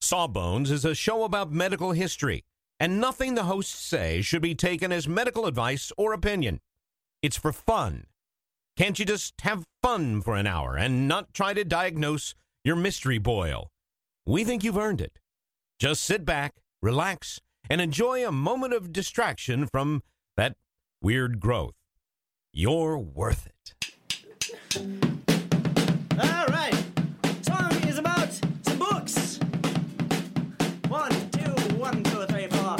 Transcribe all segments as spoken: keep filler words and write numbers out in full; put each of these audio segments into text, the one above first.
Sawbones is a show about medical history, and nothing the hosts say should be taken as medical advice or opinion. It's for fun. Can't you just have fun for an hour and not try to diagnose your mystery boil? We think you've earned it. Just sit back, relax, and enjoy a moment of distraction from that weird growth. You're worth it. All right. Song is about some books. One, two, one, two, three, four.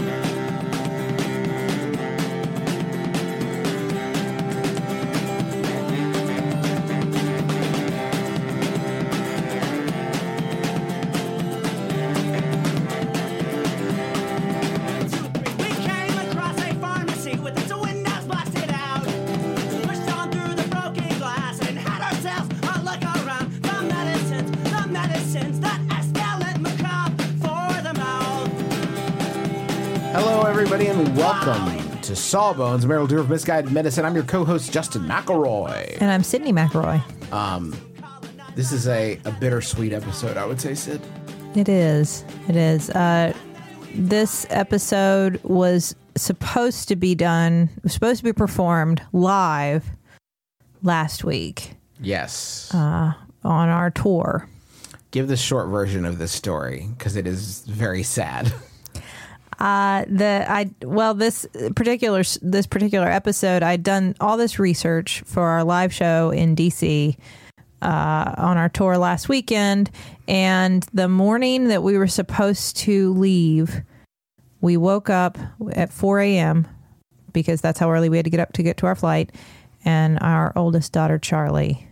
Hello, everybody, and welcome to Sawbones, Meryl Dewar of Misguided Medicine. I'm your co-host, Justin McElroy. And I'm Sydney McElroy. Um, this is a, a bittersweet episode, I would say, Sid. It is. It is. Uh, this episode was supposed to be done, was supposed to be performed live last week. Yes. Uh, on our tour. Give the short version of this story, because it is very sad. Uh, the I well this particular this particular episode, I'd done all this research for our live show in D C uh, on our tour last weekend, and the morning that we were supposed to leave, we woke up at four a.m. because that's how early we had to get up to get to our flight, and our oldest daughter Charlie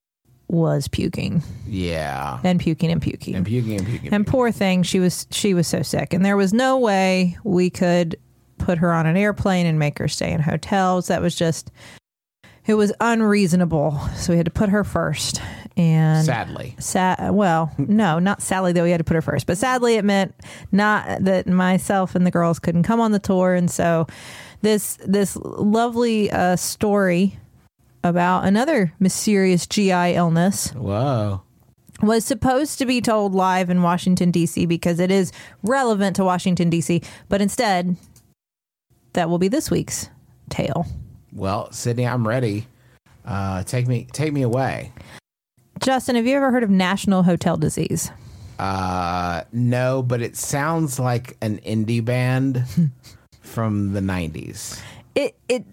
was puking. Yeah. And puking and puking. And puking and puking. And poor thing, she was she was so sick. And there was no way we could put her on an airplane and make her stay in hotels. That was just, it was unreasonable. So we had to put her first. And sadly. Sa- well, no, not sadly that we had to put her first. But sadly it meant not that myself and the girls couldn't come on the tour. And so this, this lovely uh, story about another mysterious G I illness. Whoa. Was supposed to be told live in Washington, D C because it is relevant to Washington, D C. But instead, that will be this week's tale. Well, Sydney, I'm ready. Uh, take me take me away. Justin, have you ever heard of National Hotel Disease? Uh, no, but it sounds like an indie band from the nineties. It it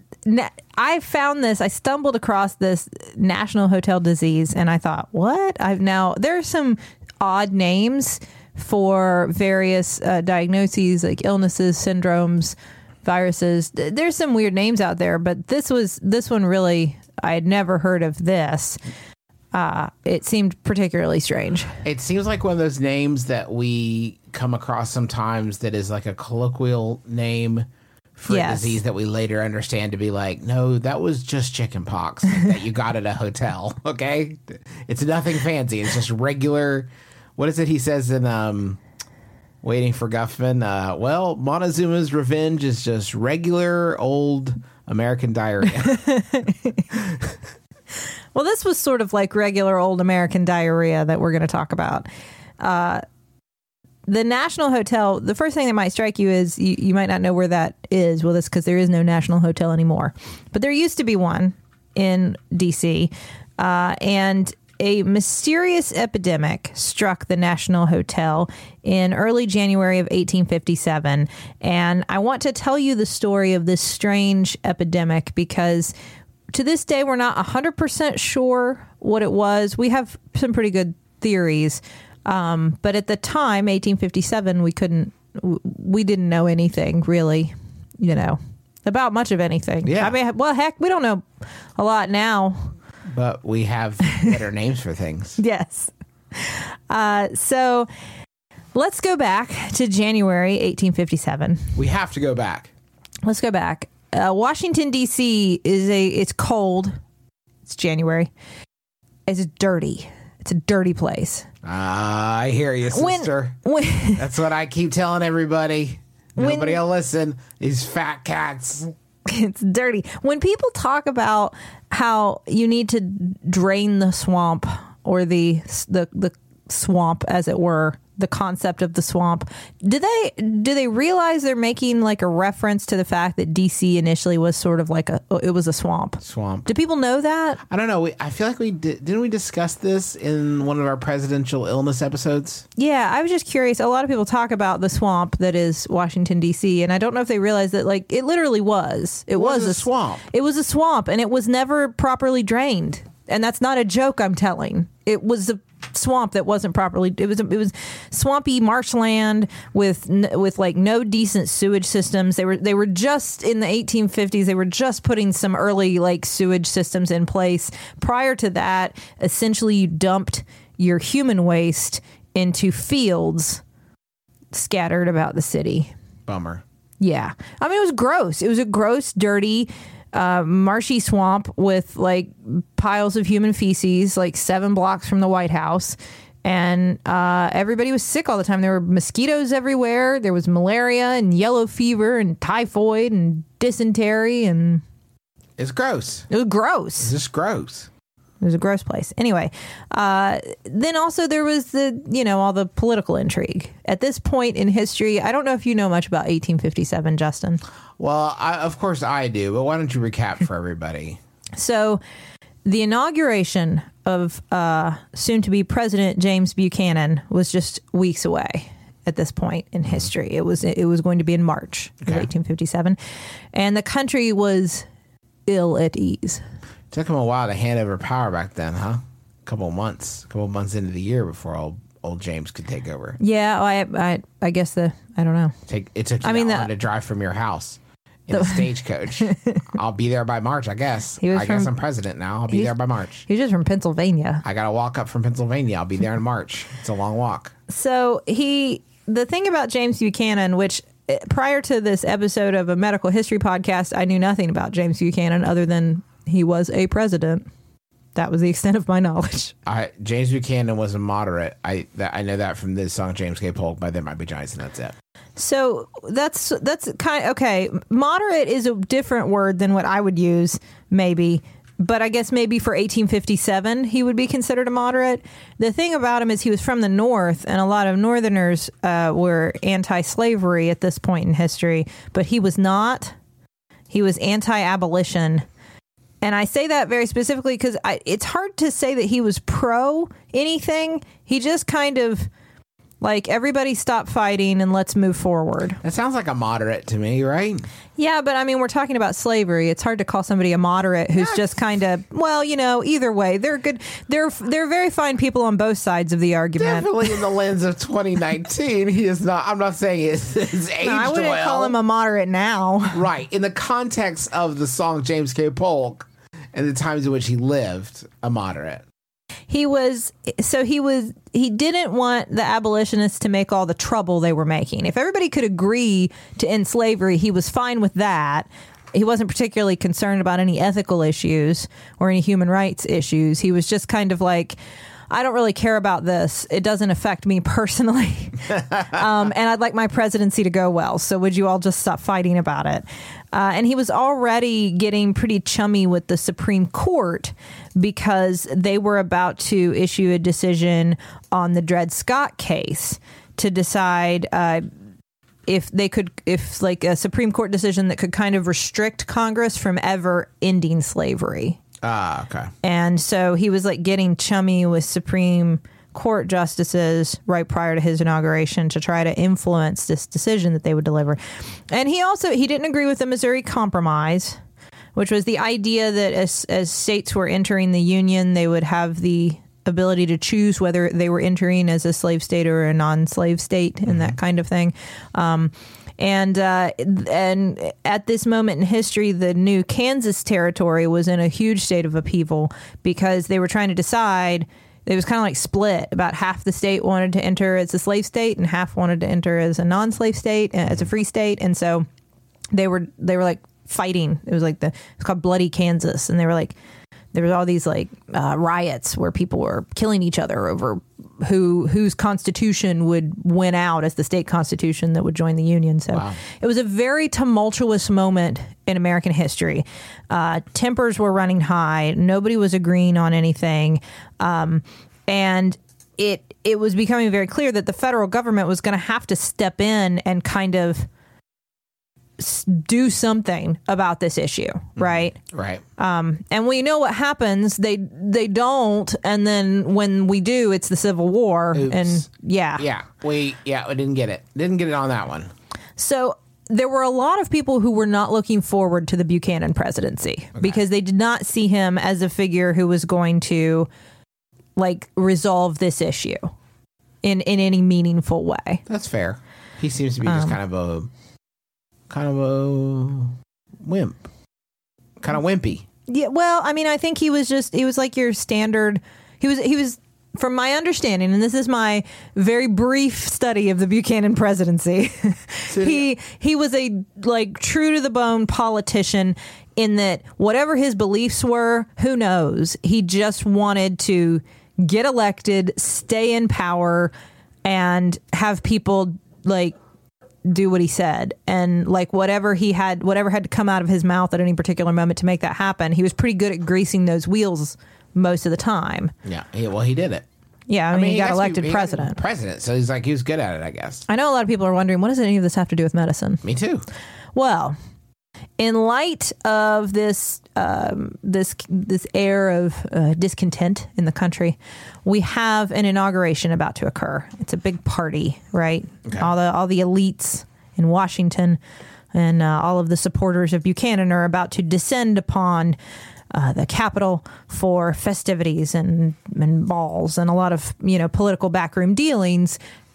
I found this. I stumbled across this National Hotel Disease, and I thought, what? I've now there are some odd names for various uh, diagnoses, like illnesses, syndromes, viruses. There's some weird names out there, but this was this one really. I had never heard of this. Uh, it seemed particularly strange. It seems like one of those names that we come across sometimes that is like a colloquial name for yes. a disease that we later understand to be like, no, that was just chicken pox that you got at a hotel. Okay. It's nothing fancy. It's just regular. What is it he says in um, Waiting for Guffman? Uh, well, Montezuma's Revenge is just regular old American diarrhea. Well, this was sort of like regular old American diarrhea that we're going to talk about. Uh, The National Hotel, the first thing that might strike you is you, you might not know where that is. Well, that's because there is no National Hotel anymore. But there used to be one in D C, uh, and a mysterious epidemic struck the National Hotel in early January of eighteen fifty-seven. And I want to tell you the story of this strange epidemic because to this day, we're not one hundred percent sure what it was. We have some pretty good theories. Um, but at the time, eighteen fifty-seven, we couldn't, we didn't know anything really, you know, about much of anything. Yeah. I mean, well, heck, we don't know a lot now. But we have better names for things. Yes. Uh, so let's go back to January eighteen fifty-seven. We have to go back. Let's go back. Uh, Washington, D C is a, it's cold. It's January. It's dirty. It's a dirty place. Ah, I hear you, sister. When, when, That's what I keep telling everybody. Nobody when, will listen. These fat cats. It's dirty. When people talk about how you need to drain the swamp or the the the swamp, as it were, the concept of the swamp. Do they do they realize they're making like a reference to the fact that D C initially was sort of like a it was a swamp? Swamp. Do people know that? I don't know. We, I feel like we did, didn't we discuss this in one of our presidential illness episodes? Yeah, I was just curious. A lot of people talk about the swamp that is Washington, D C, and I don't know if they realize that like it literally was. It, was was, a s- swamp. It was a swamp, and it was never properly drained. And that's not a joke I'm telling. It was a swamp that wasn't properly. It was it was swampy marshland with n- with like no decent sewage systems. They were they were just in the eighteen fifties. They were just putting some early like sewage systems in place. Prior to that, essentially you dumped your human waste into fields scattered about the city. Bummer. Yeah, I mean it was gross. It was a gross, dirty. Uh, marshy swamp with like piles of human feces, like seven blocks from the White House. And uh, everybody was sick all the time. There were mosquitoes everywhere. There was malaria and yellow fever and typhoid and dysentery. And It's gross. it was gross. It's just gross. It was a gross place. Anyway, uh, then also there was the, you know, all the political intrigue. At this point in history, I don't know if you know much about eighteen fifty-seven, Justin. Well, I, of course I do, but why don't you recap for everybody? So the inauguration of uh, soon-to-be President James Buchanan was just weeks away at this point in history. It was it was going to be in March Okay. of eighteen fifty-seven, and the country was ill at ease. Took him a while to hand over power back then, huh? A couple of months, a couple of months into the year before old old James could take over. Yeah, I I, I guess the I don't know. Take it took you I mean, that long the- to drive from your house in a stagecoach. I'll be there by March, I guess. He was I guess from- I'm president now. I'll be he's- there by March. He's just from Pennsylvania. I got to walk up from Pennsylvania. I'll be there in March. It's a long walk. So he, the thing about James Buchanan, which eh, prior to this episode of a medical history podcast, I knew nothing about James Buchanan other than he was a president. That was the extent of my knowledge. I, James Buchanan was a moderate. I that, I know that from the song James K. Polk by There Might Be Giants, and that's it. So that's that's kind of, okay. Moderate is a different word than what I would use, maybe. But I guess maybe for eighteen fifty-seven, he would be considered a moderate. The thing about him is he was from the North, and a lot of Northerners uh, were anti-slavery at this point in history. But he was not. He was anti-abolition. And I say that very specifically because it's hard to say that he was pro anything. He just kind of like, everybody stop fighting and let's move forward. That sounds like a moderate to me, right? Yeah, but I mean, we're talking about slavery. It's hard to call somebody a moderate who's just kind of, well, you know, either way, they're good. They're they're very fine people on both sides of the argument. Definitely in the lens of twenty nineteen, he is not. I'm not saying it's, it's aged No, I wouldn't well. call him a moderate now. Right. In the context of the song James K. Polk and the times in which he lived, a moderate. He was, so he was, he didn't want the abolitionists to make all the trouble they were making. If everybody could agree to end slavery, he was fine with that. He wasn't particularly concerned about any ethical issues or any human rights issues. He was just kind of like, I don't really care about this. It doesn't affect me personally. um, and I'd like my presidency to go well. So would you all just stop fighting about it? Uh, and he was already getting pretty chummy with the Supreme Court because they were about to issue a decision on the Dred Scott case to decide uh, if they could, if like a Supreme Court decision that could kind of restrict Congress from ever ending slavery. Ah, okay. And so he was like getting chummy with Supreme Court justices right prior to his inauguration to try to influence this decision that they would deliver. And he also, he didn't agree with the Missouri Compromise, which was the idea that as, as states were entering the Union, they would have the ability to choose whether they were entering as a slave state or a non-slave state and mm-hmm. that kind of thing. Um, And uh, and at this moment in history, the new Kansas territory was in a huge state of upheaval because they were trying to decide. It was kind of like split. About half the state wanted to enter as a slave state, and half wanted to enter as a non-slave state, as a free state. And so they were they were like fighting. It was like the it's called Bloody Kansas, and they were like there was all these like uh, riots where people were killing each other over who whose constitution would win out as the state constitution that would join the Union. So wow. It was a very tumultuous moment in American history. Uh, tempers were running high. Nobody was agreeing on anything. Um, and it it was becoming very clear that the federal government was going to have to step in and kind of s- do something about this issue, right? Right. Um, and we know what happens. They they don't, and then when we do, it's the Civil War. Oops. And yeah, Yeah. We yeah, we didn't get it. Didn't get it on that one. So there were a lot of people who were not looking forward to the Buchanan presidency because they did not see him as a figure who was going to like resolve this issue in, in any meaningful way. That's fair. He seems to be just Um, kind of a kind of a wimp. Kind of wimpy. Yeah, well, I mean, I think he was just he was like your standard. He was he was from my understanding, and this is my very brief study of the Buchanan presidency. he he was a like true to the bone politician in that whatever his beliefs were, who knows? He just wanted to get elected, stay in power, and have people like do what he said. And like whatever he had, whatever had to come out of his mouth at any particular moment to make that happen, he was pretty good at greasing those wheels most of the time. Yeah. He, well, he did it. Yeah, I mean, he got got to be- elected he got president. President. So he's like, he was good at it, I guess. I know a lot of people are wondering, what does any of this have to do with medicine? Me too. Well, in light of this um, this this air of uh, discontent in the country, we have an inauguration about to occur. It's a big party, right? Okay. All the all the elites in Washington and uh, all of the supporters of Buchanan are about to descend upon uh, the Capitol for festivities and and balls and a lot of you know political backroom dealings.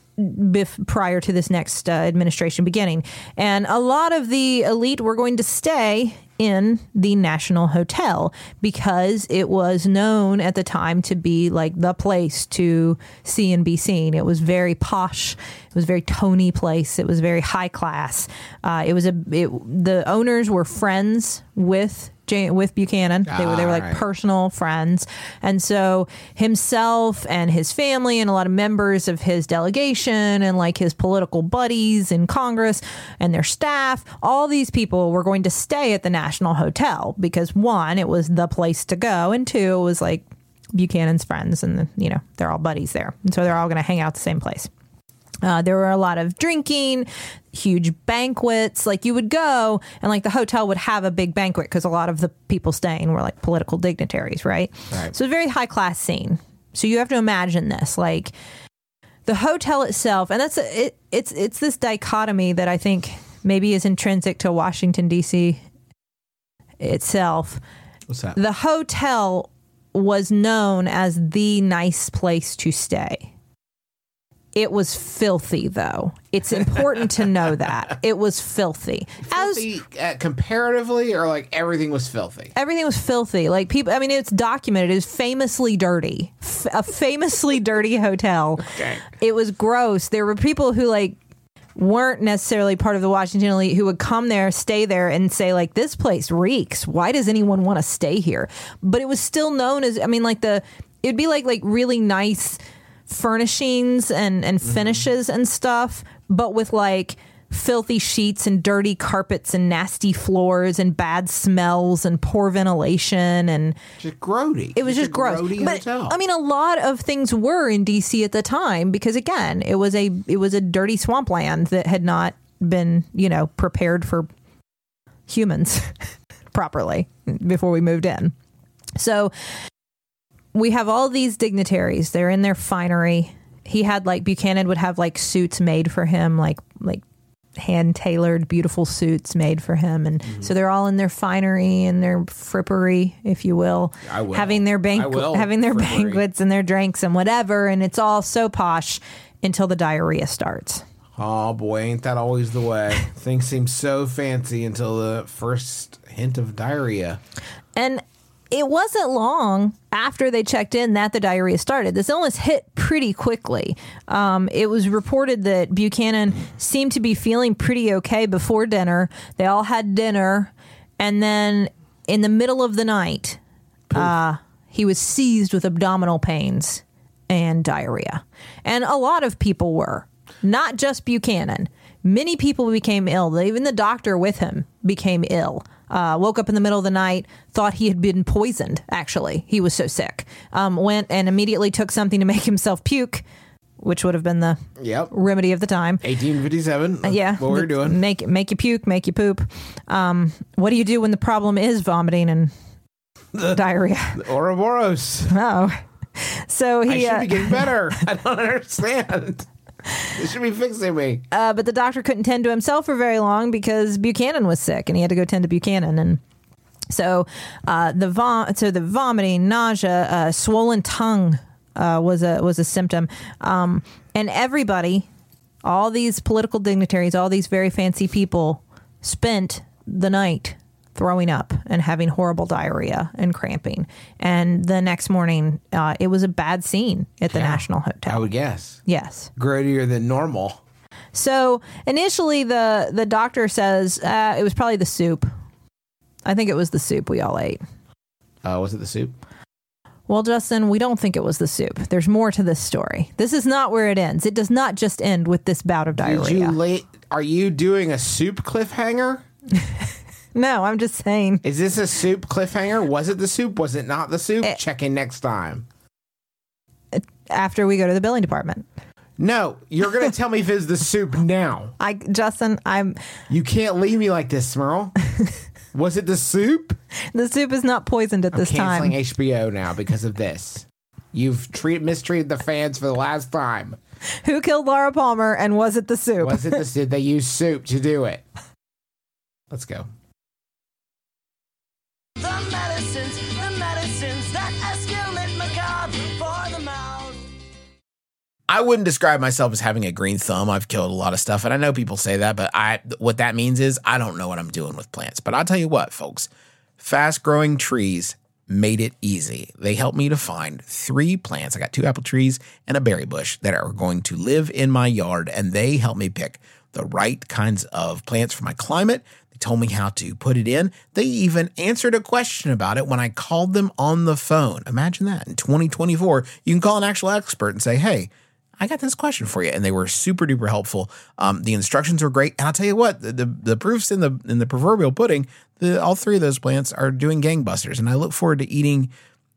Bef- prior to this next uh, administration beginning. And a lot of the elite were going to stay in the National Hotel because it was known at the time to be like the place to see and be seen. It was very posh. It was a very Tony place. It was very high class. Uh, it was a it, the owners were friends with J- with Buchanan. They were they were like Alright. personal friends. And so himself and his family and a lot of members of his delegation and like his political buddies in Congress and their staff, all these people were going to stay at the National Hotel because one, it was the place to go, and two, it was like Buchanan's friends and you know, they're all buddies there. And so they're all going to hang out the same place. Uh, there were a lot of drinking, huge banquets. Like you would go and like the hotel would have a big banquet because a lot of the people staying were like political dignitaries, right? Right. So it's a very high class scene. So you have to imagine this, like the hotel itself, and that's a, it. It's it's this dichotomy that I think maybe is intrinsic to Washington D C itself. What's that? The hotel was known as the nice place to stay. It was filthy, though. It's important to know that. It was filthy. As Filthy, uh, comparatively, or like everything was filthy? everything was filthy. Like people, I mean, it's documented. It was famously dirty. F- a famously dirty hotel. Okay. It was gross. There were people who like weren't necessarily part of the Washington elite who would come there, stay there, and say like, "This place reeks. Why does anyone want to stay here?" But it was still known as. I mean, like the it'd be like like really nice furnishings and and finishes and stuff, but with like filthy sheets and dirty carpets and nasty floors and bad smells and poor ventilation, and Just grody. it was just a gross. grody But hotel. I mean, a lot of things were in D C at the time because again, it was a it was a dirty swampland that had not been, you know, prepared for humans properly before we moved in. So we have all these dignitaries. They're in their finery. He had like Buchanan would have like suits made for him, like like hand tailored, beautiful suits made for him, and Mm-hmm. so they're all in their finery and their frippery, if you will, I will. having their I bank will. having their Frippery. banquets and their drinks and whatever, and it's all so posh until the diarrhea starts. Oh boy, ain't that always the way? Things seem so fancy until the first hint of diarrhea. And it wasn't long after they checked in that the diarrhea started. This illness hit pretty quickly. Um, it was reported that Buchanan seemed to be feeling pretty okay before dinner. They all had dinner. And then in the middle of the night, uh, he was seized with abdominal pains and diarrhea. And a lot of people were, not just Buchanan. Many people became ill. Even the doctor with him became ill. Uh, woke up in the middle of the night, thought he had been poisoned, actually. He was so sick. Um, went and immediately took something to make himself puke. which would have been the Yep. remedy of the time. eighteen fifty-seven. Uh, yeah, What we we're doing. Make make you puke, make you poop. Um, what do you do when the problem is vomiting and diarrhea? Ouroboros. Oh, so I he. should Uh, be getting better. I don't understand. They should be fixing me. uh, but the doctor couldn't tend to himself for very long because Buchanan was sick, and he had to go tend to Buchanan. And so uh, the vom- so the vomiting, nausea, uh, swollen tongue uh, was a was a symptom, um, and everybody, all these political dignitaries, all these very fancy people, spent the night throwing up and having horrible diarrhea and cramping. And the next morning, uh, it was a bad scene at the Yeah, National Hotel. I would guess. Yes. Grodier than normal. So initially, the the doctor says uh, it was probably the soup. I think it was the soup we all ate. Uh, was it the soup? Well, Justin, we don't think it was the soup. There's more to this story. This is not where it ends. It does not just end with this bout of diarrhea. Did you late? Are you doing a soup cliffhanger? No, I'm just saying. Is this a soup cliffhanger? Was it the soup? Was it not the soup? It- Check in next time. After we go to the billing department, No, you're going to tell me if it's the soup now. I Justin, I'm You can't leave me like this, Smurl. Was it the soup? the soup is not poisoned at I'm this canceling time. H B O now because of this. You've treat, mistreated the fans for the last time. Who killed Laura Palmer, and was it the soup? Was it the soup? They used soup to do it. Let's go. The medicines, the medicines that escalate macabre for the mouth. I wouldn't describe myself as having a green thumb. I've killed a lot of stuff, and I know people say that, but I what that means is I don't know what I'm doing with plants. But I'll tell you what, folks, fast-growing trees made it easy. They helped me to find three plants. I got two apple trees and a berry bush that are going to live in my yard, and they helped me pick the right kinds of plants for my climate. They told me how to put it in. They even answered a question about it when I called them on the phone. Imagine that. In twenty twenty-four, you can call an actual expert and say, hey, I got this question for you. And they were super duper helpful. Um, the instructions were great. And I'll tell you what, the, the, the proof's in the in the proverbial pudding. The, all three of those plants are doing gangbusters. And I look forward to eating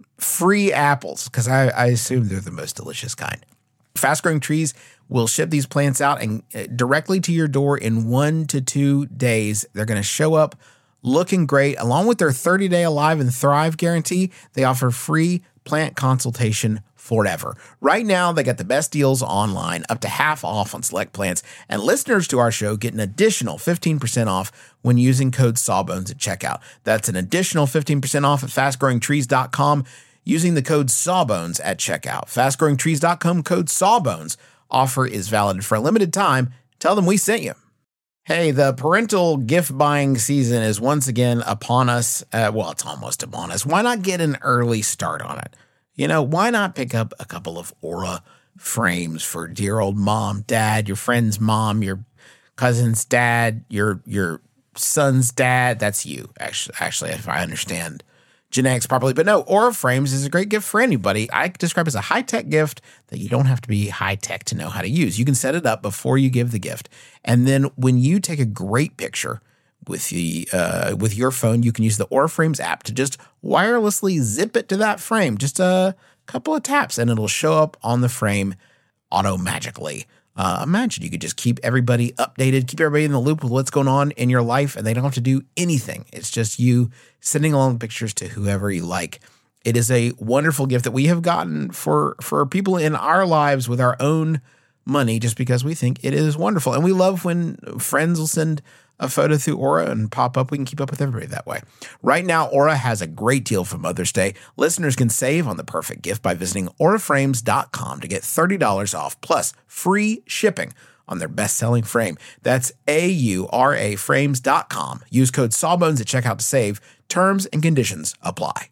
free apples because I, I assume they're the most delicious kind. Fast growing trees will ship these plants out and uh, directly to your door in one to two days. They're going to show up looking great. Along with their thirty day Alive and Thrive guarantee, they offer free plant consultation forever. Right now, they got the best deals online, up to half off on select plants, and listeners to our show get an additional fifteen percent off when using code Sawbones at checkout. That's an additional fifteen percent off at fast growing trees dot com using the code Sawbones at checkout. fast growing trees dot com code Sawbones. Offer is valid for a limited time. Tell them we sent you. Hey, the parental gift buying season is once again upon us. Uh, well, it's almost upon us. Why not get an early start on it? You know, why not pick up a couple of Aura frames for dear old mom, dad, your friend's mom, your cousin's dad, your your son's dad? That's you, actually, actually, if I understand genetics properly. But no, Aura frames is a great gift for anybody. I describe it as a high-tech gift that you don't have to be high-tech to know how to use. You can set it up before you give the gift. And then when you take a great picture with the uh, with your phone, you can use the Aura Frames app to just wirelessly zip it to that frame. Just a couple of taps and it'll show up on the frame auto-magically. Uh, imagine you could just keep everybody updated, keep everybody in the loop with what's going on in your life, and they don't have to do anything. It's just you sending along pictures to whoever you like. It is a wonderful gift that we have gotten for, for people in our lives with our own money just because we think it is wonderful. And we love when friends will send a photo through Aura and pop up. We can keep up with everybody that way. Right now, Aura has a great deal for Mother's Day. Listeners can save on the perfect gift by visiting aura frames dot com to get thirty dollars off plus free shipping on their best-selling frame. That's A U R A frames dot com. Use code Sawbones at checkout to save. Terms and conditions apply.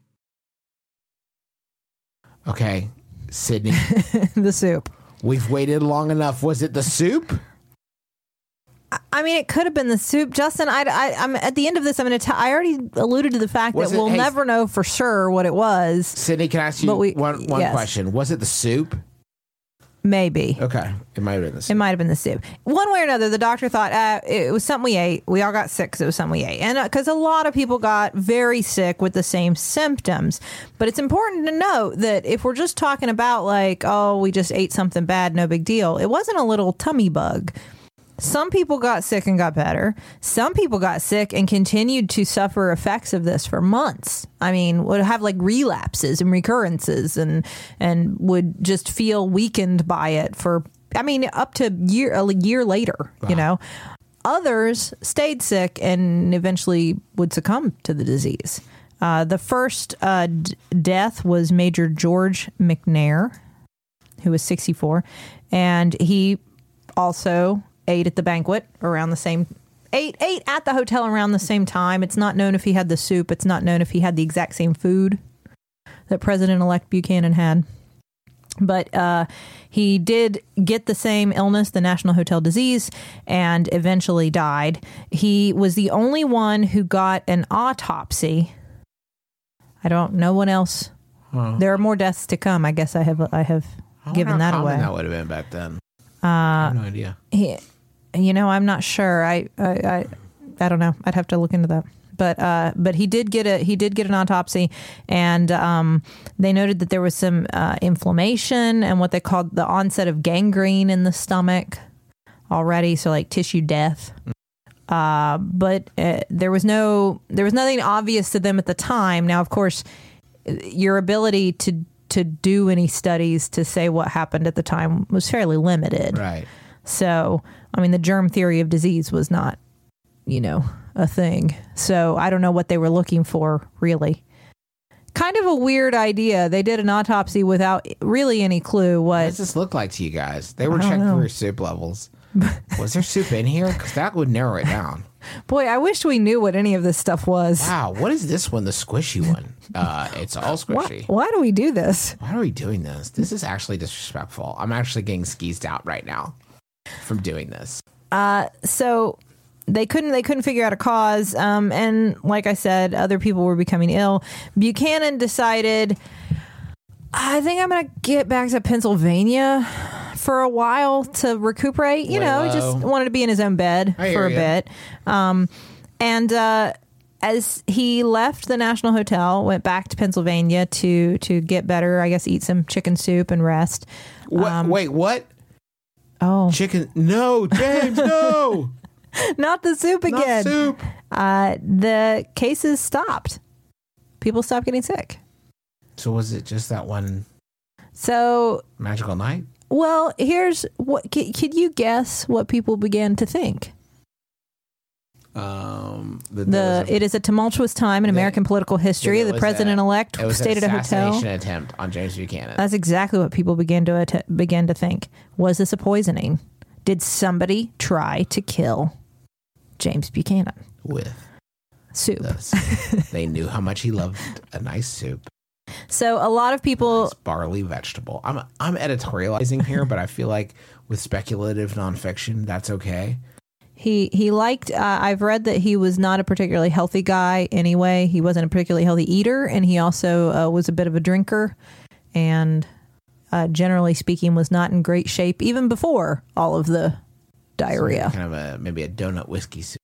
Okay, Sydney, The soup. we've waited long enough. Was it the soup? I mean, it could have been the soup, Justin. I, I, I'm at the end of this. I'm going to. tell I already alluded to the fact Was that it- we'll hey, never know for sure what it was. Sydney, can I ask you But we- one, one yes. question? Was it the soup? Maybe. Okay. It might have been the It soup. might have been the soup. One way or another, the doctor thought uh, it was something we ate. We all got sick because it was something we ate. And because uh, a lot of people got very sick with the same symptoms. But it's important to note that if we're just talking about like, oh, we just ate something bad, no big deal. It wasn't a little tummy bug. Some people got sick and got better. Some people got sick and continued to suffer effects of this for months. I mean, would have like relapses and recurrences and and would just feel weakened by it for, I mean, up to year a year later, wow. you know. Others stayed sick and eventually would succumb to the disease. Uh, the first uh, d- death was Major George McNair, who was sixty-four, and he also ate at the banquet around the same ate ate at the hotel around the same time. It's not known if he had the soup. It's not known if he had the exact same food that President-elect Buchanan had. But uh, he did get the same illness, the National Hotel Disease, and eventually died. He was the only one who got an autopsy. I don't. No one else. Huh. There are more deaths to come. I guess I have. I have I given that how away. That would have been back then. Uh, I have no idea. He, you know, I'm not sure. I, I, I, I don't know. I'd have to look into that. But, uh, but he did get a he did get an autopsy, and um, they noted that there was some uh, inflammation and what they called the onset of gangrene in the stomach already. So like tissue death. Uh, but uh, there was no there was nothing obvious to them at the time. Now, of course, your ability to to do any studies to say what happened at the time was fairly limited. Right. So, I mean, the germ theory of disease was not, you know, a thing. So I don't know what they were looking for, really. Kind of a weird idea. They did an autopsy without really any clue what... What does this look like to you guys? They were I don't checking know. for your soup levels. Was there soup in here? Because that would narrow it down. Boy, I wish we knew what any of this stuff was. Wow, what is this one, the squishy one? Uh, it's all Why, squishy. why do we do this? Why are we doing this? This is actually disrespectful. I'm actually getting skeezed out right now from doing this. Uh, so they couldn't they couldn't figure out a cause. Um, and like I said, other people were becoming ill. Buchanan decided, I think I'm going to get back to Pennsylvania for a while to recuperate. You Lay know, low. he just wanted to be in his own bed I for hear a ya. bit. Um, and uh, as he left the National Hotel, went back to Pennsylvania to to get better, I guess eat some chicken soup and rest. What, Um, wait, what? Oh, Chicken? No, James, no. not the soup Not again. soup. Uh, the cases stopped. People stopped getting sick. So was it just that one So, magical night? well, here's what. c- Could you guess what people began to think? Um, the, The it is a tumultuous time in the- American political history. it The was president-elect it was stayed an at a hotel. assassination attempt on James Buchanan. That's exactly what people began to att- began to think. Was this a poisoning? Did somebody try to kill James Buchanan? With Soup. this, they knew how much he loved a nice soup. So a lot of people. Nice barley vegetable. I'm I'm editorializing here, but I feel like with speculative nonfiction, that's okay. He he liked. Uh, I've read that he was not a particularly healthy guy. Anyway, he wasn't a particularly healthy eater, and he also uh, was a bit of a drinker, and uh, generally speaking, was not in great shape even before all of the diarrhea. So kind of a maybe a donut whiskey soup.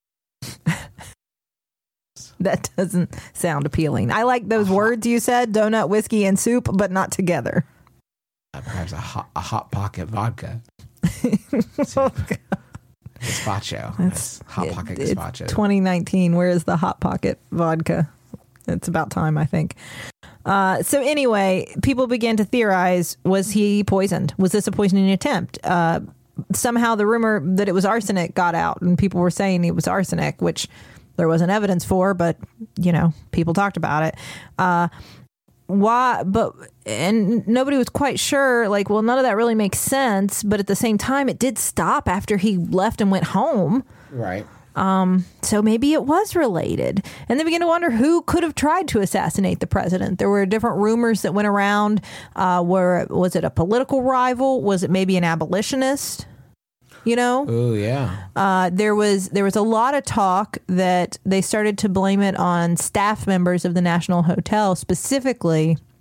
That doesn't sound appealing. I like those Uh-huh. words you said: donut, whiskey, and soup, but not together. Uh, perhaps a hot a hot pocket vodka. Oh, God. Gazpacho. That's- Nice hot pocket It- gazpacho. It's twenty nineteen. Where is the Hot Pocket vodka? It's about time, I think. Uh, so anyway, people began to theorize: was he poisoned? Was this a poisoning attempt? Uh, somehow, the rumor that it was arsenic got out, and people were saying it was arsenic, which there wasn't evidence for, but you know, people talked about it. Uh, why? But and nobody was quite sure. Like, well, none of that really makes sense. But at the same time, it did stop after he left and went home. Right. So maybe it was related. And they began to wonder who could have tried to assassinate the president. There were different rumors that went around. Uh, where was it a political rival? Was it maybe an abolitionist? You know, Oh yeah. uh, there was there was a lot of talk that they started to blame it on staff members of the National Hotel, specifically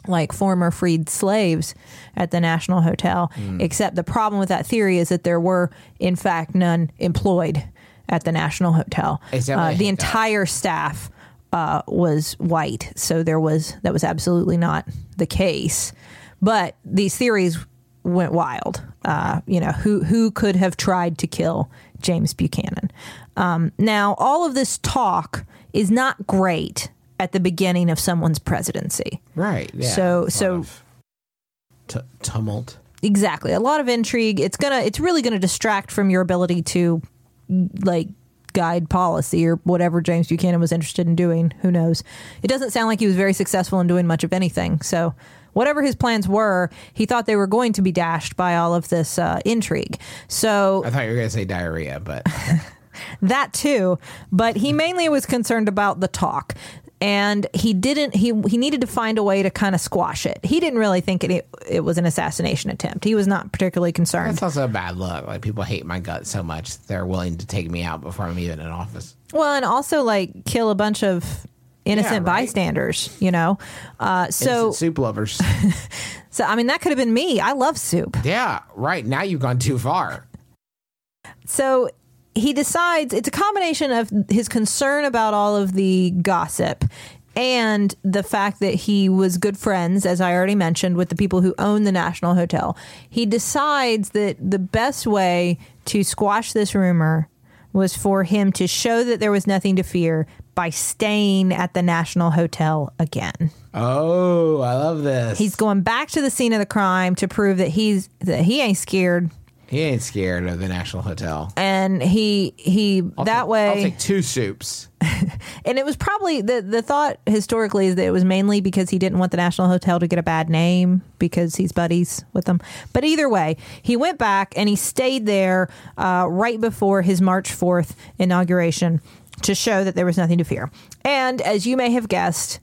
like former freed slaves at the National Hotel. Hmm. Except the problem with that theory is that there were, in fact, none employed at the National Hotel. Is that what I Uh, hate the that? entire staff uh, was white, so there was that was absolutely not the case. But these theories went wild. Uh, you know, who who could have tried to kill James Buchanan? Um, now, all of this talk is not great at the beginning of someone's presidency. Right. Yeah. So- A lot so- of t- tumult. Exactly. A lot of intrigue. It's gonna it's really gonna distract from your ability to like guide policy or whatever James Buchanan was interested in doing. Who knows? It doesn't sound like he was very successful in doing much of anything. So whatever his plans were, he thought they were going to be dashed by all of this uh, intrigue. So I thought you were going to say diarrhea, but that too, but he mainly was concerned about the talk. And he didn't. He he needed to find a way to kind of squash it. He didn't really think it it was an assassination attempt. He was not particularly concerned. that's also a bad look. Like, people hate my guts so much they're willing to take me out before I'm even in office. Well, and also like kill a bunch of innocent Yeah, right. bystanders. You know, uh, so Innocent soup lovers. so I mean that could have been me. I love soup. Yeah, right. Now you've gone too far. So he decides it's a combination of his concern about all of the gossip and the fact that he was good friends, as I already mentioned, with the people who own the National Hotel. He decides that the best way to squash this rumor was for him to show that there was nothing to fear by staying at the National Hotel again. Oh, I love this. He's going back to the scene of the crime to prove that he's that he ain't scared. he ain't scared of the National Hotel. And he he I'll that take, way I'll take two soups. And it was probably the the thought historically is that it was mainly because he didn't want the National Hotel to get a bad name because he's buddies with them. But either way, he went back and he stayed there uh, right before his March fourth inauguration to show that there was nothing to fear. And as you may have guessed,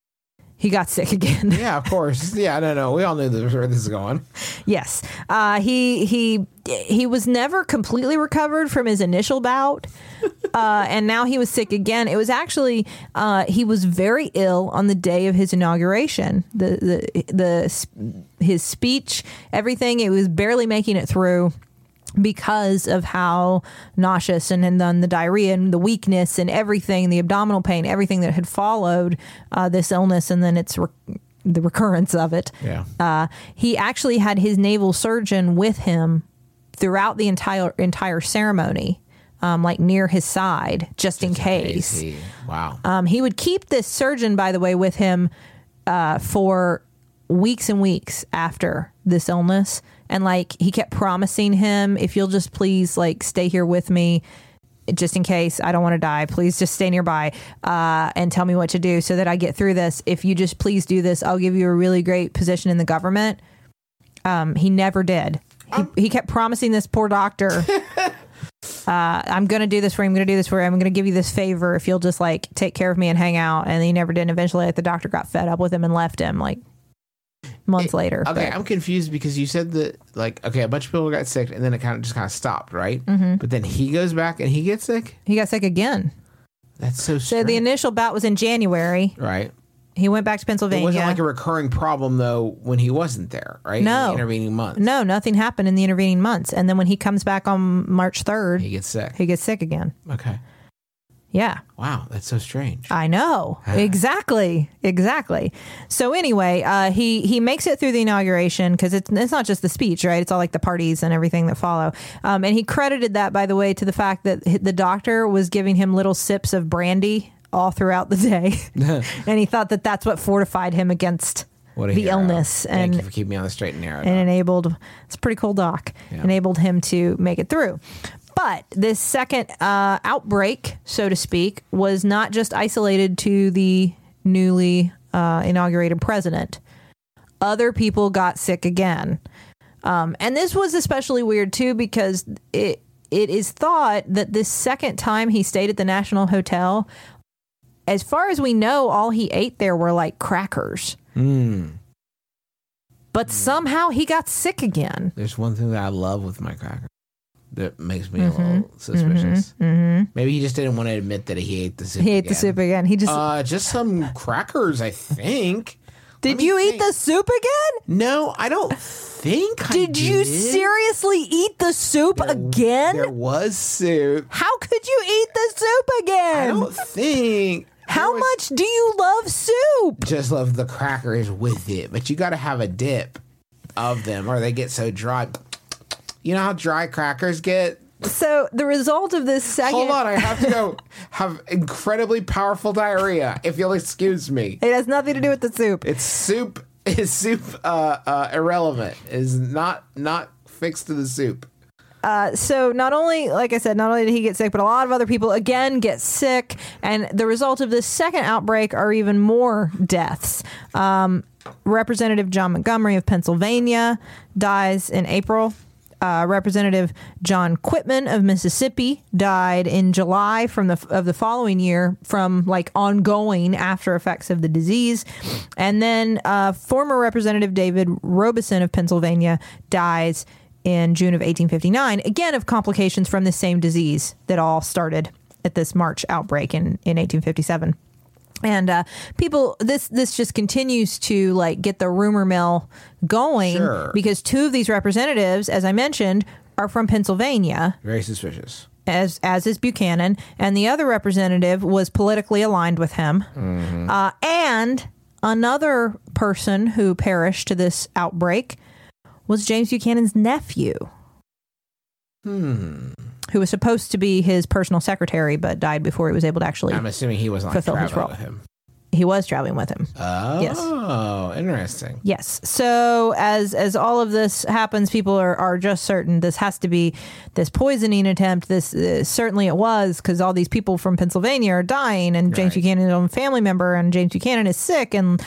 he got sick again. Yeah, of course. Yeah, no, no. We all knew this, where this is going. Yes, uh, he he he was never completely recovered from his initial bout, uh, and now he was sick again. It was actually uh, he was very ill on the day of his inauguration. The the the his speech, everything, it was barely making it through because of how nauseous and, and then the diarrhea and the weakness and everything, the abdominal pain, everything that had followed uh, this illness and then its re- the recurrence of it. Yeah. Uh, he actually had his naval surgeon with him throughout the entire entire ceremony, um, like near his side, just, in case. He- wow. Um, he would keep this surgeon, by the way, with him uh, for weeks and weeks after this illness. And like he kept promising him, if you'll just please like stay here with me, just in case I don't want to die, please just stay nearby uh, and tell me what to do so that I get through this. If you just please do this, I'll give you a really great position in the government. Um, he never did. He, he kept promising this poor doctor, uh, I'm going to do this for you. I'm going to do this for you. I'm going to give you this favor if you'll just like take care of me and hang out. And he never did. And eventually like, the doctor got fed up with him and left him like months later. Okay, But- I'm confused because you said that, like, okay, a bunch of people got sick and then it kind of just kind of stopped, right? Mm-hmm. But then he goes back and he gets sick? He got sick again. That's so So strange. the initial bout was in January. Right. He went back to It Pennsylvania. wasn't like a recurring problem, though, when he wasn't there, right? No. In the intervening months. No, nothing happened in the intervening months. And then when he comes back on March third, He gets sick. he gets sick again. Okay. Yeah, Wow, that's so strange. I know. Exactly. Exactly. So anyway, uh, he, he makes it through the inauguration because it's, it's not just the speech, right? It's all like the parties and everything that follow. Um, and he credited that, by the way, to the fact that the doctor was giving him little sips of brandy all throughout the day. And he thought that that's what fortified him against What a the hero. illness. Thank and you for keeping me on the straight and narrow. and enabled, it's a pretty cool doc, Yeah. enabled him to make it through. But this second uh, outbreak, so to speak, was not just isolated to the newly uh, inaugurated president. Other people got sick again. Um, and this was especially weird, too, because it it is thought that this second time he stayed at the National Hotel, as far as we know, all he ate there were like crackers. Mm. But somehow he got sick again. There's one thing that I love with my cracker that makes me a little suspicious. Mm-hmm. Maybe he just didn't want to admit that he ate the soup. He ate the again. soup again. He just Uh, just some crackers, I think. Did me you eat think. the soup again? No, I don't think I Did did. you seriously eat the soup There- again? There was soup. How could you eat the soup I again? don't think. How There was- much do you love soup? Just love the crackers with it, but you got to have a dip of them, or they get so dry. You know how dry crackers get? So the result of this second... Hold on, I have to go have incredibly powerful diarrhea, if you'll excuse me. It has nothing to do with the soup. It's soup. Is soup uh, uh, irrelevant? Is not not fixed to the soup. Uh, so not only, like I said, not only did he get sick, but a lot of other people again get sick. And the result of this second outbreak are even more deaths. Um, Representative John Montgomery of Pennsylvania dies in April. Uh, Representative John Quitman of Mississippi died in July from the of the following year from like ongoing after effects of the disease. And then uh, former Representative David Robeson of Pennsylvania dies in June of eighteen fifty-nine, again of complications from the same disease that all started at this March outbreak in, in eighteen fifty-seven. And uh, people, this this just continues to like get the rumor mill going Sure. because two of these representatives, as I mentioned, are from Pennsylvania, Very suspicious. as as is Buchanan, and the other representative was politically aligned with him. Mm-hmm. Uh, and another person who perished to this outbreak was James Buchanan's nephew, Hmm. who was supposed to be his personal secretary, but died before he was able to actually. I'm assuming he wasn't like Fulfill his traveling role. with him. He was traveling with him. Oh, Yes. interesting. Yes. So as as all of this happens, people are, are just certain this has to be this poisoning attempt. This uh, certainly it was, because all these people from Pennsylvania are dying, and James Right. Buchanan's own family member, and James Buchanan is sick, and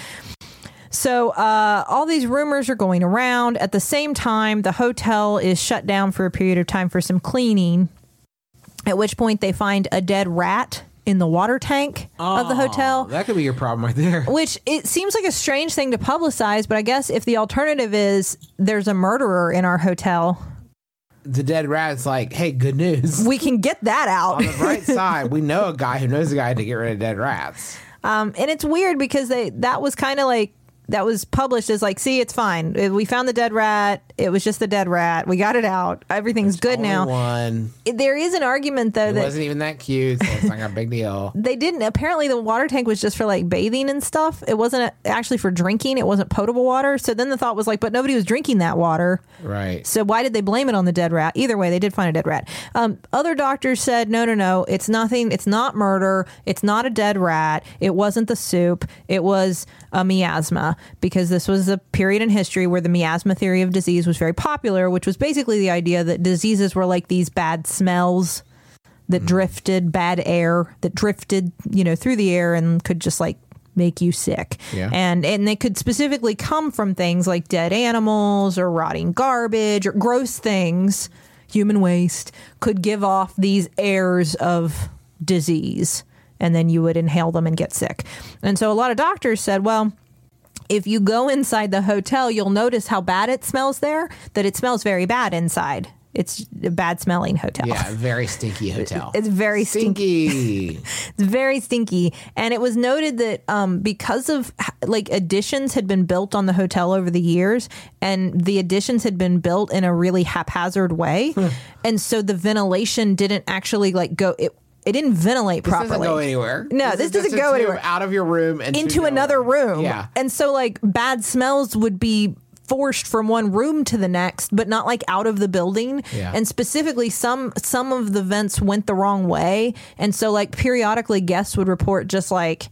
so uh, all these rumors are going around. At the same time, the hotel is shut down for a period of time for some cleaning. At which point they find a dead rat in the water tank of the hotel. That could be your problem right there. Which it seems like a strange thing to publicize, but I guess if the alternative is there's a murderer in our hotel, The dead rat's like, hey, good news. we can get that out. On the bright side, we know a guy who knows a guy to get rid of dead rats. Um, and it's weird because they that was kind of like that was published as like, see, it's fine. We found the dead rat. It was just the dead rat. We got it out. Everything's good Only now. One. There is an argument though It that wasn't even that cute, so it's like a big deal. they didn't. Apparently, the water tank was just for like bathing and stuff. It wasn't actually for drinking. It wasn't potable water. So then the thought was like, but nobody was drinking that water. Right. So why did they blame it on the dead rat? Either way, they did find a dead rat. Um, other doctors said, no, no, no, it's nothing. It's not murder. It's not a dead rat. It wasn't the soup. It was a miasma, because this was a period in history where the miasma theory of disease was very popular, which was basically the idea that diseases were like these bad smells that drifted, bad air that drifted, you know, through the air and could just like make you sick. Yeah. And and they could specifically come from things like dead animals or rotting garbage or gross things, human waste, could give off these airs of disease, and then you would inhale them and get sick. And so a lot of doctors said, well, if you go inside the hotel, you'll notice how bad it smells there, that it smells very bad inside. It's a bad smelling hotel. Yeah, very stinky hotel. It's very stinky. It's very stinky. And it was noted that um, because of like additions had been built on the hotel over the years, and the additions had been built in a really haphazard way. And so the ventilation didn't actually like go, it, it didn't ventilate This properly. doesn't go anywhere. No, this is doesn't just a go tube anywhere. Out of your room and Into to another nowhere. room. Yeah. And so like bad smells would be forced from one room to the next, but not like out of the building. Yeah. And specifically some some of the vents went the wrong way. And so like periodically guests would report just like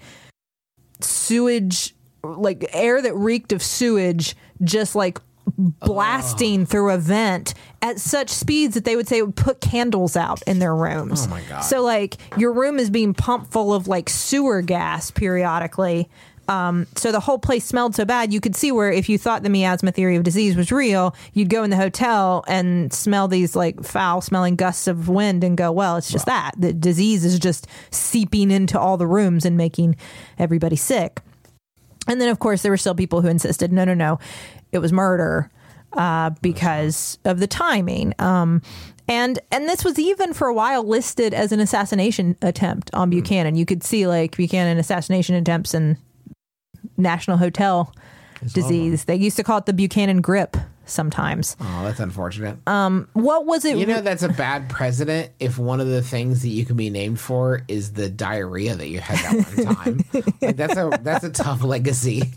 sewage, like air that reeked of sewage, just like blasting through a vent at such speeds that they would say it would put candles out in their rooms. Oh my God. So like your room is being pumped full of like sewer gas periodically. Um, so the whole place smelled so bad, you could see where if you thought the miasma theory of disease was real, you'd go in the hotel and smell these like foul smelling gusts of wind and go, well, it's just that. The disease is just seeping into all the rooms and making everybody sick. And then, of course, there were still people who insisted, no, no, no, it was murder uh, because of the timing. Um, and and this was even for a while listed as an assassination attempt on Buchanan. You could see like Buchanan assassination attempts and National Hotel disease. They used to call it the Buchanan grip sometimes. Oh, that's unfortunate. Um, what was it? You know, that's a bad precedent if one of the things that you can be named for is the diarrhea that you had that one time. Like, that's a that's a tough legacy.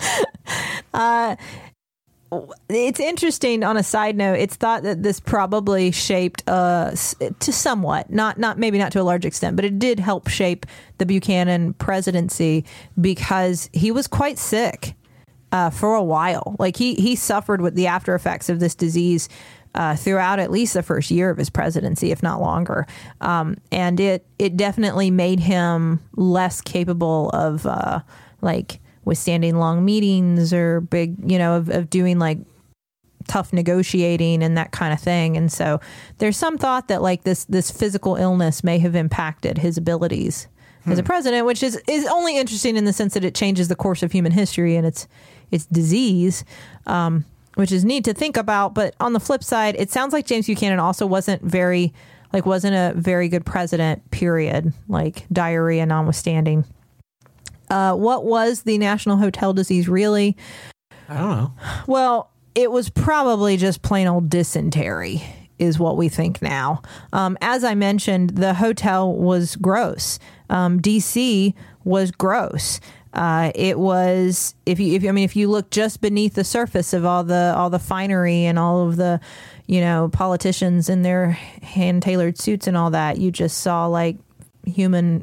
Uh, it's interesting. On a side note, it's thought that this probably shaped uh to somewhat, not not maybe not to a large extent, but it did help shape the Buchanan presidency because he was quite sick. Uh, for a while. Like he he suffered with the after effects of this disease uh, throughout at least the first year of his presidency, if not longer. Um, and it it definitely made him less capable of uh, like withstanding long meetings or big, you know, of, of doing like tough negotiating and that kind of thing. And so there's some thought that like this this physical illness may have impacted his abilities hmm. as a president, which is, is only interesting in the sense that it changes the course of human history and it's It's disease, um, which is neat to think about. But on the flip side, it sounds like James Buchanan also wasn't very, like, wasn't a very good president, period, like diarrhea notwithstanding. Uh, what was the National Hotel disease really? I don't know. Well, it was probably just plain old dysentery is what we think now. Um, as I mentioned, the hotel was gross. Um, D C was gross. Uh, it was if you if I mean if you look just beneath the surface of all the all the finery and all of the, you know, politicians in their hand tailored suits and all that, you just saw like human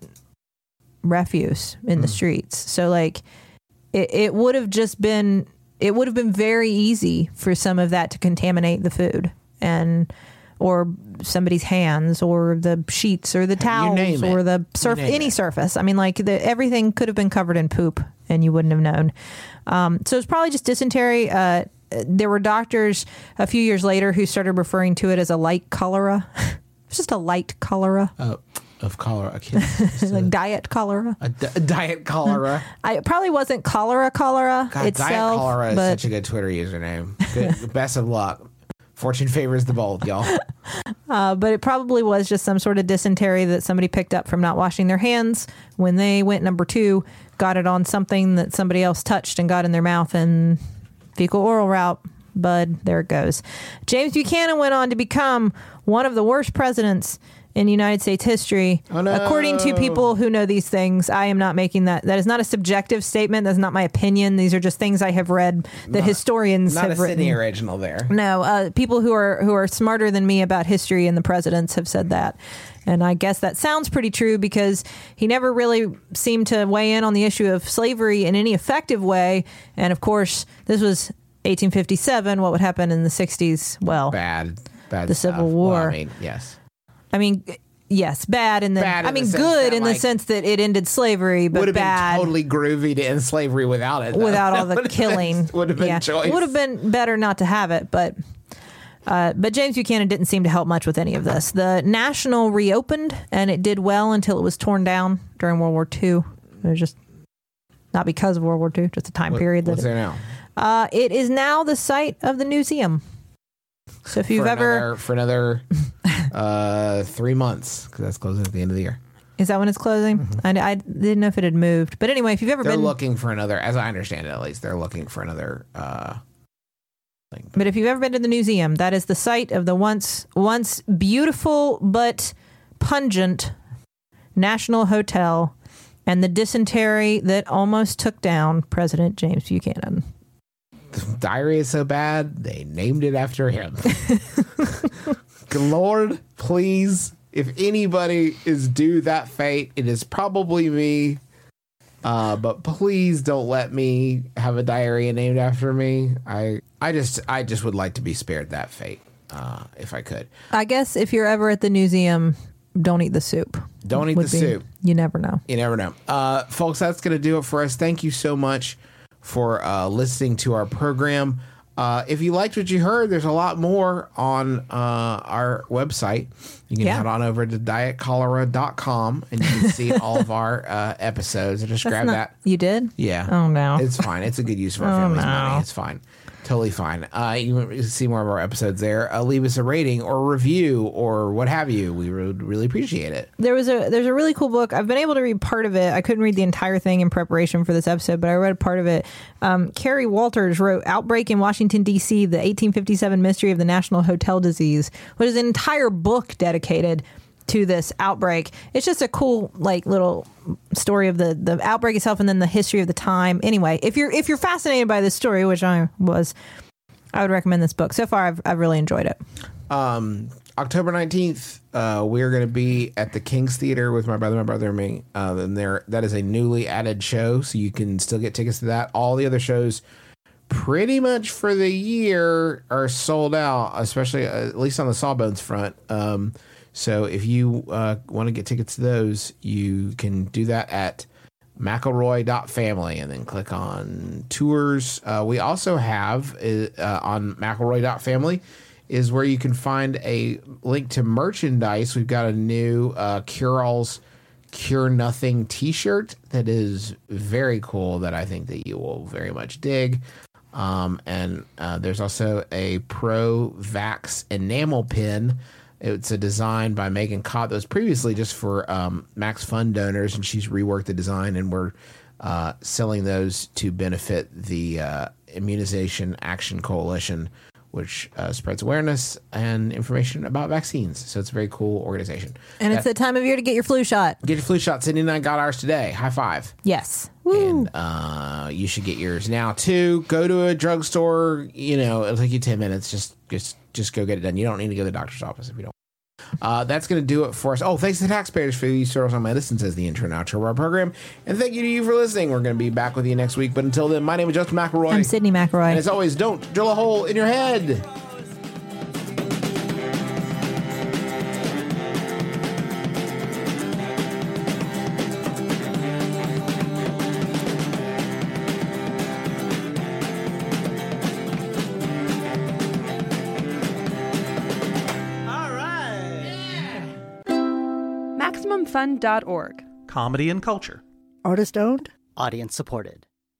refuse in mm. the streets. So like it, it would have just been it would have been very easy for some of that to contaminate the food and or somebody's hands or the sheets or the towels or the surf, any it. surface. I mean, like the, everything could have been covered in poop and you wouldn't have known. Um, so it's probably just dysentery. Uh, there were doctors a few years later who started referring to it as a light cholera. It's just a light cholera. Uh, of cholera. Like diet cholera. A, d- a diet cholera. I, it probably wasn't cholera cholera God, itself. Diet cholera is but, such a good Twitter username. Good, best of luck. Fortune favors the bold, y'all. Uh, but it probably was just some sort of dysentery that somebody picked up from not washing their hands when they went number two, got it on something that somebody else touched and got in their mouth and fecal oral route. Bud, there it goes. James Buchanan went on to become one of the worst presidents in United States history. Oh, no. According to people who know these things, I am not making that. That is not a subjective statement. That's not my opinion. These are just things I have read that not, historians not have a written. Sydney original there. No, uh, people who are who are smarter than me about history and the presidents have said that. And I guess that sounds pretty true because he never really seemed to weigh in on the issue of slavery in any effective way. And of course, this was eighteen fifty-seven. What would happen in the sixties? Well, bad, bad. The stuff. Civil War. Well, I mean, yes. I mean, yes, bad in the. Bad in I mean, the good that, in the like, sense that it ended slavery, but would have bad been totally groovy to end slavery without it. Though. without all the would killing. Been, would have been yeah. choice. It would have been better not to have it, but. Uh, but James Buchanan didn't seem to help much with any of this. The National reopened, and it did well until it was torn down during World War Two. It was just not because of World War Two, just a time what, period. That what's it, there now? Uh, it is now the site of the museum. So if you've for ever another, for another uh, three months, because that's closing at the end of the year. Is that when it's closing? Mm-hmm. I, I didn't know if it had moved, but anyway, if you've ever they're been looking for another, as I understand it, at least they're looking for another uh, thing. But if you've ever been to the museum, that is the site of the once once beautiful but pungent National Hotel and the dysentery that almost took down President James Buchanan. The diarrhea is so bad, they named it after him. Lord, please, if anybody is due that fate, it is probably me. Uh, but please don't let me have a diarrhea named after me. I, I just, I just would like to be spared that fate, uh, if I could. I guess if you're ever at the museum, don't eat the soup. Don't eat the be, soup. You never know. You never know. Uh, folks, that's going to do it for us. Thank you so much for uh, listening to our program. Uh, if you liked what you heard, there's a lot more on uh, our website. You can yeah. head on over to diet cholera dot com and you can see all of our uh, episodes. I just That's grab not, that. You did? Yeah. Oh, no. It's fine. It's a good use of our oh, family's no. money. It's fine. Totally fine. Uh, you want to see more of our episodes there, uh, leave us a rating or review or what have you. We would really appreciate it. There was a there's a really cool book. I've been able to read part of it. I couldn't read the entire thing in preparation for this episode, but I read part of it. Um, Carrie Walters wrote Outbreak in Washington, D C, the eighteen fifty-seven Mystery of the National Hotel Disease, which is an entire book dedicated to this outbreak. It's just a cool, like, little story of the, the outbreak itself and then the history of the time. Anyway, if you're if you're fascinated by this story, which I was, I would recommend this book. So far, I've I've really enjoyed it. Um, October nineteenth, uh, we're going to be at the King's Theater with my brother, my brother, and me. Uh, and there, that is a newly added show, so you can still get tickets to that. All the other shows, pretty much for the year, are sold out, especially uh, at least on the Sawbones front. Um, so if you uh, want to get tickets to those, you can do that at McElroy dot family and then click on tours. Uh, we also have uh, on McElroy dot family is where you can find a link to merchandise. We've got a new uh, Cure-All's Cure Nothing t-shirt that is very cool that I think that you will very much dig. Um, and uh, there's also a Pro Vax enamel pin. It's a design by Megan Cott that was previously just for um, Max Fund donors, and she's reworked the design, and we're uh, selling those to benefit the uh, Immunization Action Coalition, which uh, spreads awareness and information about vaccines. So it's a very cool organization. And it's That- the time of year to get your flu shot. Get your flu shot. Cindy and I got ours today. High five. Yes. Woo. And uh, you should get yours now too. Go to a drugstore. You know, it'll take you ten minutes. Just, just, just go get it done. You don't need to go to the doctor's office if you don't. Uh, that's going to do it for us. Oh, thanks to the taxpayers for these service on medicine, says the intro and outro of our program. And thank you to you for listening. We're going to be back with you next week. But until then, my name is Justin McElroy. I'm Sydney McElroy. And as always, don't drill a hole in your head. All right. Maximum Fun dot org. Comedy and culture. Artist owned. Audience supported.